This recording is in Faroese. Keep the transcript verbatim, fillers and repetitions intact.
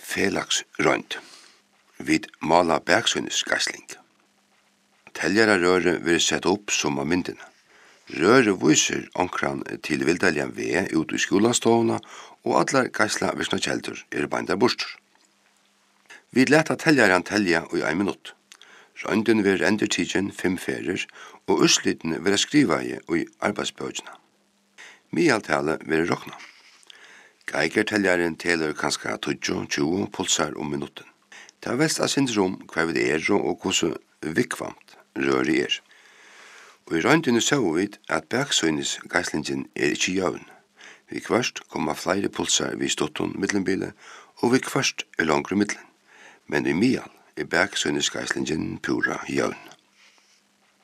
Felagsrønt. Vid mala bergsøynesgeisling. Teljara røre vil sett opp som av myndina. Røre viser ankran til vildaljan ve ut i skolanstående, og allar geisla visna kjeldur er bandar bostur. Vi leta teljaran telja i ein minutt. Rønden vil endertidjen fem ferir, og uslitene vil skriva i arbeidsbøgjena. Mialtale vil rokna. Geigerteljaren teler kanska tjugo tjugo pulsar om minutten. Det er vest av syndrom hva vi er og hvordan vikvamt røri er. Og i røyndene så vi at bergsøynes geislingen er ikke jøvn. Vi kvørst kommer flere pulsar vid ståtton middelenbile, og vi kvørst er langre middelen. Men i mial er bergsøynes geislingen pura jøvn.